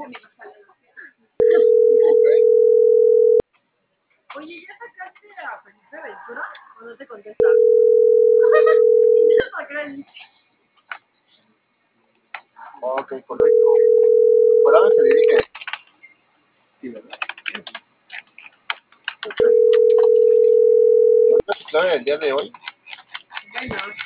Ok. Oye, ¿ya sacaste a Felipe Ventura o no te contesta? Ya saqué el- Ok, correcto. Fuera de dirige. Sí, ¿verdad? Perfecto. ¿Cuál es su clave del día de hoy? Venga.